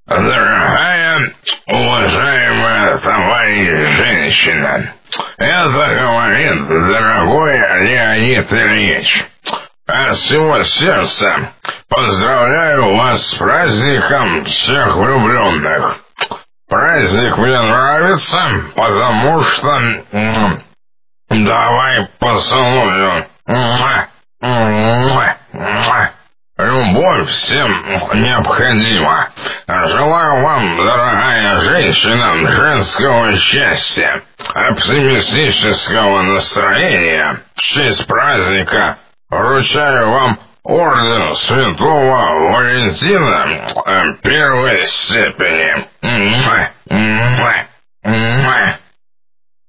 Дорогая, уважаемая товарищ женщина, это говорит дорогой Леонид Ильич. От всего сердца поздравляю вас с праздником всех влюбленных. Праздник мне нравится, потому что... Давай поцелую. Любовь всем необходима. Желаю вам, дорогая женщина, женского счастья, оптимистического настроения. В честь праздника вручаю вам орден Святого Валентина первой степени.